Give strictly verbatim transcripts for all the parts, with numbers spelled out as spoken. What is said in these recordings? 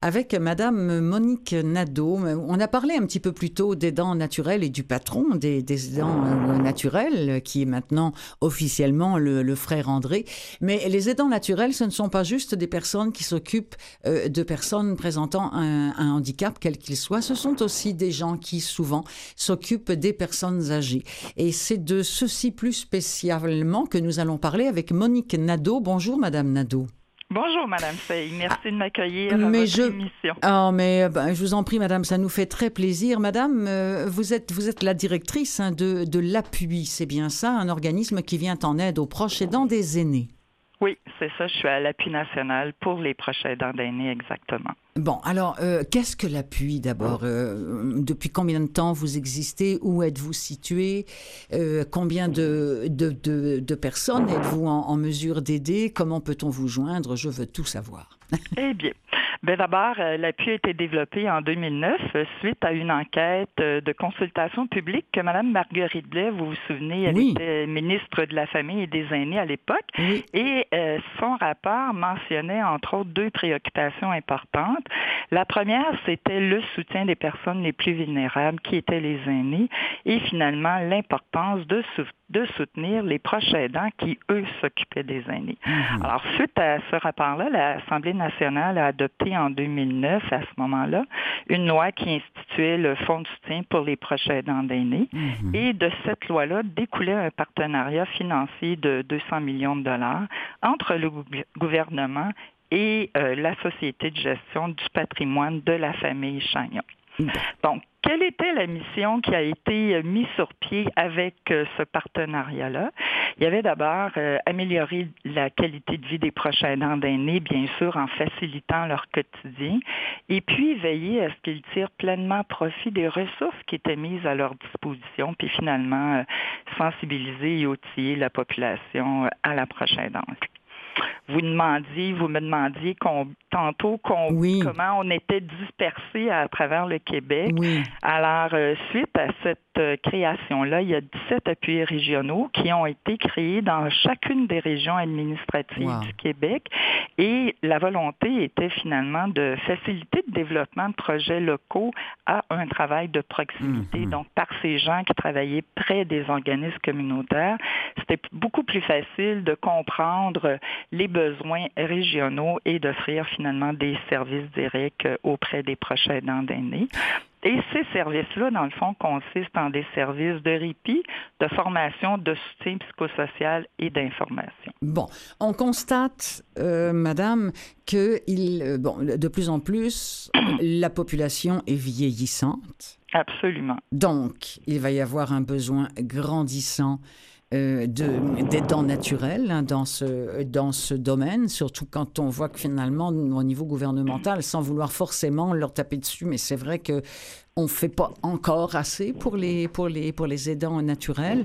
avec Madame Monique Nadeau. On a parlé un petit peu plus tôt des dents naturelles et du patron des, des dents euh, naturelles, qui est maintenant officiellement le, le frère André. Mais les aidants naturels, ce ne sont pas juste des personnes qui s'occupent euh, de personnes présentant un, un handicap, quel qu'il soit. Ce sont aussi des gens qui, souvent, s'occupent des personnes âgées. Et c'est de ceci plus spécialement que nous allons parler avec Monique Nadeau. Bonjour, Madame Nadeau. Bonjour, Madame Fay. Merci ah, de m'accueillir à mais votre je... émission. Oh, mais ben, je vous en prie, Madame, ça nous fait très plaisir. Madame, euh, vous êtes, vous êtes la directrice hein, de, de l'Appui, c'est bien ça, un organisme qui vient en aide aux proches aidants des aînés. Oui, c'est ça. Je suis à l'Appui national pour les proches aidants d'aînés, exactement. Bon, alors, euh, qu'est-ce que l'Appui d'abord? euh, Depuis combien de temps vous existez? Où êtes-vous situé? euh, Combien de, de, de, de personnes êtes-vous en, en mesure d'aider? Comment peut-on vous joindre? Je veux tout savoir. Eh bien, ben d'abord, euh, l'Appui a été développé en deux mille neuf euh, suite à une enquête euh, de consultation publique que Mme Marguerite Blais, vous vous souvenez, elle oui. était ministre de la Famille et des Aînés à l'époque, oui. et euh, son rapport mentionnait entre autres deux préoccupations importantes. La première, c'était le soutien des personnes les plus vulnérables, qui étaient les aînés, et finalement l'importance de soutenir de soutenir les proches aidants qui, eux, s'occupaient des aînés. Mmh. Alors, suite à ce rapport-là, l'Assemblée nationale a adopté en deux mille neuf, à ce moment-là, une loi qui instituait le Fonds de soutien pour les proches aidants d'aînés. Mmh. Et de cette loi-là découlait un partenariat financier de deux cents millions de dollars entre le gouvernement et euh, la Société de gestion du patrimoine de la famille Chagnon. Donc, quelle était la mission qui a été mise sur pied avec euh, ce partenariat-là? Il y avait d'abord euh, améliorer la qualité de vie des proches aidants d'aînés, bien sûr, en facilitant leur quotidien, et puis veiller à ce qu'ils tirent pleinement profit des ressources qui étaient mises à leur disposition, puis finalement euh, sensibiliser et outiller la population euh, à la proche aidance. Vous demandiez, vous me demandiez qu'on, tantôt qu'on, oui. comment on était dispersés à, à travers le Québec. Oui. Alors, euh, suite à cette euh, création-là, il y a dix-sept appuis régionaux qui ont été créés dans chacune des régions administratives wow. du Québec. Et la volonté était finalement de faciliter le développement de projets locaux à un travail de proximité. Mm-hmm. Donc, par ces gens qui travaillaient près des organismes communautaires, c'était beaucoup plus facile de comprendre les besoins régionaux et d'offrir finalement des services directs auprès des proches aidants d'aînés. Et ces services-là, dans le fond, consistent en des services de répit, de formation, de soutien psychosocial et d'information. Bon, on constate, euh, Madame, que il, euh, bon, de plus en plus, la population est vieillissante. Absolument. Donc, il va y avoir un besoin grandissant Euh, de, d'aidants naturels hein, dans, ce, dans ce domaine, surtout quand on voit que finalement, au niveau gouvernemental, sans vouloir forcément leur taper dessus, mais c'est vrai qu'on ne fait pas encore assez pour les, pour les, pour les aidants naturels.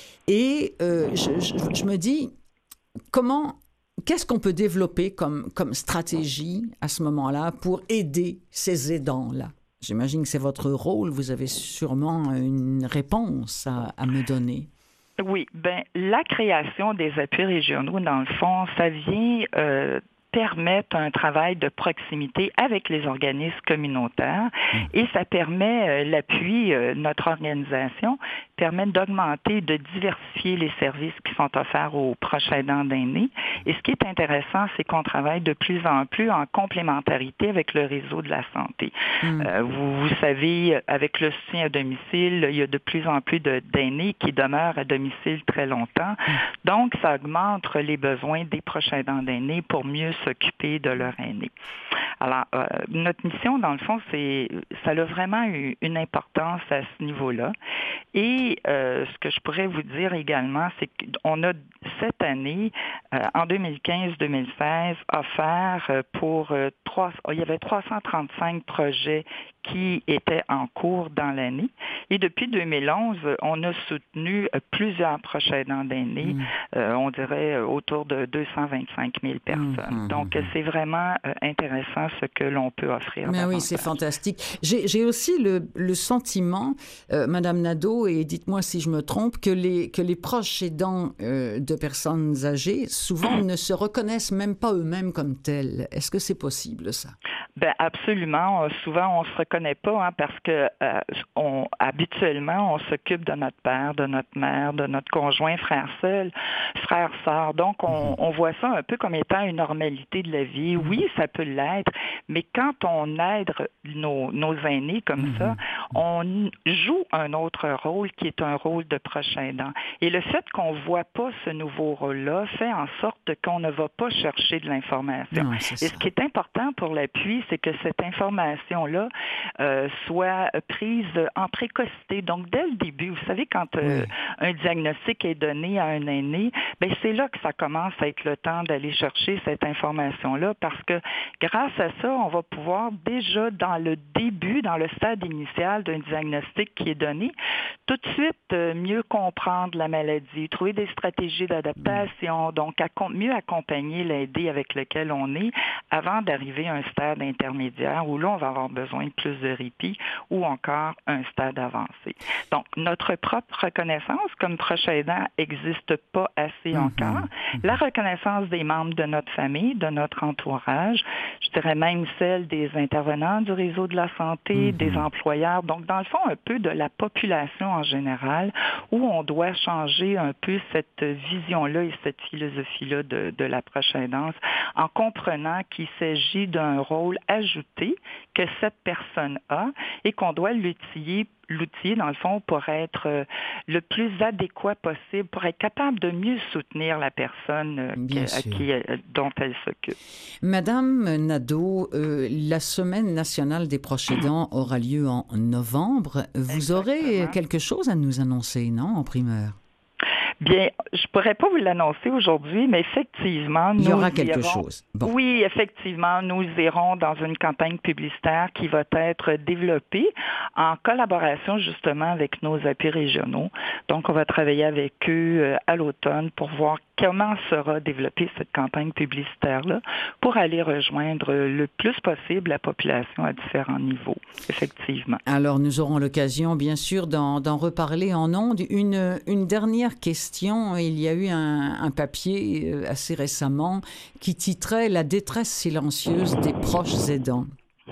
Et euh, je, je, je me dis, comment, qu'est-ce qu'on peut développer comme, comme stratégie à ce moment-là pour aider ces aidants-là? J'imagine que c'est votre rôle, vous avez sûrement une réponse à, à me donner. Oui, ben la création des appuis régionaux, dans le fond, ça vient euh, permettre un travail de proximité avec les organismes communautaires mmh. et ça permet, euh, l'appui, euh, notre organisation, permet d'augmenter, de diversifier les services qui sont offerts aux proches aidants d'aînés. Et ce qui est intéressant, c'est qu'on travaille de plus en plus en complémentarité avec le réseau de la santé. Mmh. Euh, vous, vous savez, avec le soutien à domicile, il y a de plus en plus de, d'aînés qui demeurent à domicile très longtemps. Mmh. Donc, ça augmente les besoins des proches aidants d'aînés pour mieux s'occuper de leur aîné. Alors, euh, notre mission, dans le fond, c'est, ça a vraiment eu une importance à ce niveau-là. Et euh, ce que je pourrais vous dire également, c'est qu'on a cette année, euh, en deux mille quinze deux mille seize, offert pour euh, trois, il y avait trois cent trente-cinq projets qui étaient en cours dans l'année. Et depuis deux mille onze, on a soutenu plusieurs proches aidants d'aînés, mmh. euh, on dirait autour de deux cent vingt-cinq mille personnes. Mmh. Donc, c'est vraiment euh, intéressant ce que l'on peut offrir. Mais oui, c'est fantastique. J'ai, j'ai aussi le, le sentiment, euh, Madame Nadeau, et dites-moi si je me trompe, que les, que les proches aidants euh, de personnes âgées, souvent ne se reconnaissent même pas eux-mêmes comme tels. Est-ce que c'est possible, ça? Ben absolument. Souvent, on se reconnaît pas hein, parce que euh, on, habituellement, on s'occupe de notre père, de notre mère, de notre conjoint, frère seul, frère sœur. Donc, on, on voit ça un peu comme étant une normalité de la vie. Oui, ça peut l'être, mais quand on aide nos, nos aînés comme mm-hmm. ça, on joue un autre rôle qui est un rôle de proche aidant. Et le fait qu'on voit pas ce nouveau rôle-là fait en sorte qu'on ne va pas chercher de l'information. Non, Et ça. ce qui est important pour l'appui, c'est que cette information-là euh, soit prise en précocité. Donc, dès le début, vous savez, quand euh, oui. un diagnostic est donné à un aîné, bien, c'est là que ça commence à être le temps d'aller chercher cette information-là parce que grâce à ça, on va pouvoir déjà dans le début, dans le stade initial d'un diagnostic qui est donné, tout de suite euh, mieux comprendre la maladie, trouver des stratégies d'adaptation, donc à, mieux accompagner l'aidé avec lequel on est avant d'arriver à un stade intermédiaire où là, on va avoir besoin de plus de répit ou encore un stade avancé. Donc, notre propre reconnaissance comme proche aidant n'existe pas assez mm-hmm. encore. La reconnaissance des membres de notre famille, de notre entourage, je dirais même celle des intervenants du réseau de la santé, mm-hmm. des employeurs, donc dans le fond, un peu de la population en général, où on doit changer un peu cette vision-là et cette philosophie-là de, de la proche aidance en comprenant qu'il s'agit d'un rôle ajouté que cette personne a et qu'on doit l'utiliser l'outil, dans le fond, pour être euh, le plus adéquat possible, pour être capable de mieux soutenir la personne euh, qui, à qui, euh, dont elle s'occupe. Madame Nadeau, euh, la Semaine nationale des proches aidants aura lieu en novembre. Vous Exactement. Aurez quelque chose à nous annoncer, non, en primeur? Bien, je ne pourrais pas vous l'annoncer aujourd'hui, mais effectivement, nous Il y aura quelque irons, chose. Bon. Oui, effectivement, nous irons dans une campagne publicitaire qui va être développée en collaboration justement avec nos appuis régionaux. Donc, on va travailler avec eux euh, à l'automne pour voir comment sera développée cette campagne publicitaire-là pour aller rejoindre le plus possible la population à différents niveaux, effectivement. Alors, nous aurons l'occasion, bien sûr, d'en, d'en reparler en ondes. Une, une dernière question. Il y a eu un, un papier assez récemment qui titrait « La détresse silencieuse des proches aidants ».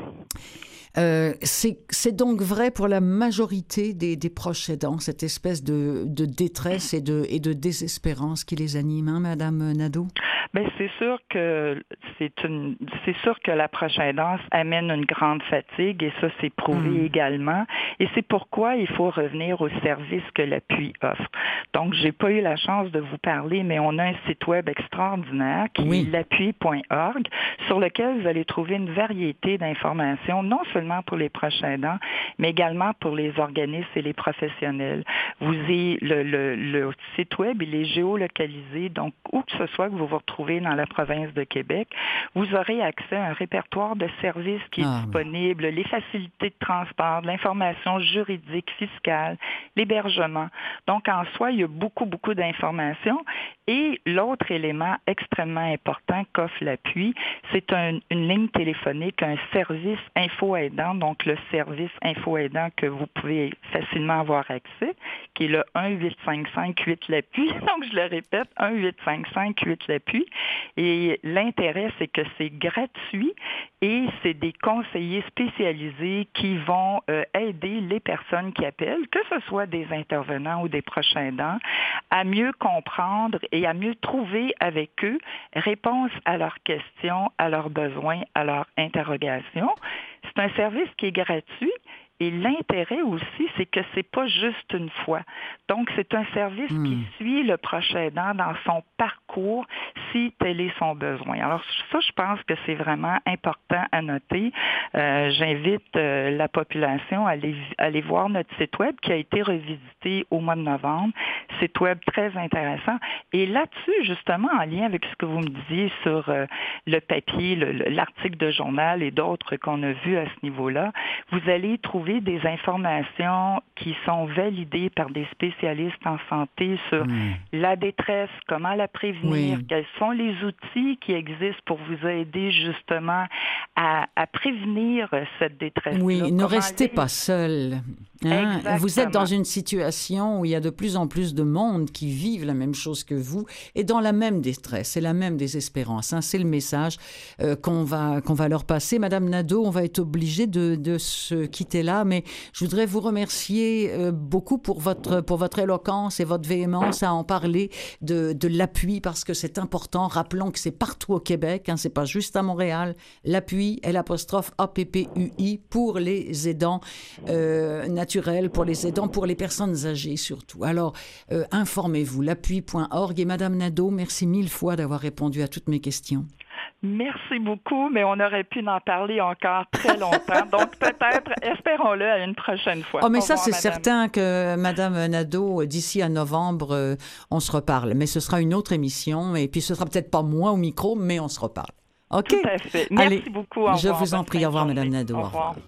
Euh, c'est, c'est donc vrai pour la majorité des, des proches aidants, cette espèce de, de détresse et de, et de désespérance qui les anime, hein, Madame Nadeau? Bien, c'est sûr que c'est une, c'est sûr que la proche aidance amène une grande fatigue et ça, c'est prouvé mmh. également. Et c'est pourquoi il faut revenir au service que l'appui offre. Donc, j'ai pas eu la chance de vous parler, mais on a un site web extraordinaire qui oui. est l'appui point org sur lequel vous allez trouver une variété d'informations, non seulement pour les proches aidants, mais également pour les organismes et les professionnels. Vous y, le, le, le site web, il est géolocalisé, donc où que ce soit que vous vous retrouvez dans la province de Québec, vous aurez accès à un répertoire de services qui est ah, disponible, oui. les facilités de transport, l'information juridique, fiscale, l'hébergement. Donc, en soi, il y a beaucoup, beaucoup d'informations. Et l'autre élément extrêmement important qu'offre l'appui, c'est un, une ligne téléphonique, un service info-aidant, donc le service info-aidant que vous pouvez facilement avoir accès, qui est le un huit cinq cinq huit l'appui. Donc, je le répète, un huit cinq cinq huit l'appui. Et l'intérêt, c'est que c'est gratuit et c'est des conseillers spécialisés qui vont euh, aider les personnes qui appellent, que ce soit des intervenants ou des proches aidants, à mieux comprendre et à mieux trouver avec eux réponse à leurs questions, à leurs besoins, à leurs interrogations. C'est un service qui est gratuit. Et l'intérêt aussi, c'est que c'est pas juste une fois. Donc, c'est un service mmh. qui suit le proche aidant dans son parcours si tel est son besoin. Alors, ça, je pense que c'est vraiment important à noter. Euh, j'invite euh, la population à aller, à aller voir notre site web qui a été revisité au mois de novembre. Site web très intéressant. Et là-dessus, justement, en lien avec ce que vous me disiez sur euh, le papier, le, l'article de journal et d'autres qu'on a vus à ce niveau-là, vous allez trouver des informations qui sont validées par des spécialistes en santé sur mmh. la détresse, comment la prévenir, oui. quels sont les outils qui existent pour vous aider justement à, à prévenir cette détresse-là. Oui, ne restez pas seul. Hein? Vous êtes dans une situation où il y a de plus en plus de monde qui vivent la même chose que vous et dans la même détresse et la même désespérance. Hein? C'est le message euh, qu'on va, qu'on va leur passer. Madame Nadeau, on va être obligé de, de se quitter là, mais je voudrais vous remercier euh, beaucoup pour votre, pour votre éloquence et votre véhémence à en parler de, de l'appui parce que c'est important. Rappelons que c'est partout au Québec, hein, c'est pas juste à Montréal. L'appui est l'apostrophe A P P U I pour les aidants euh, naturels, pour les aidants, pour les personnes âgées surtout. Alors, euh, informez-vous, l'appui point org. Et Madame Nadeau, merci mille fois d'avoir répondu à toutes mes questions. Merci beaucoup, mais on aurait pu en parler encore très longtemps. Donc, peut-être, espérons-le à une prochaine fois. Oh, mais Au ça, revoir, c'est madame. Certain que Madame Nadeau, d'ici à novembre, euh, on se reparle. Mais ce sera une autre émission. Et puis, ce sera peut-être pas moi au micro, mais on se reparle. OK? Tout à fait. Merci Allez, beaucoup. Au je revoir. vous en prie. Au revoir, Madame Nadeau. Au revoir. Au revoir.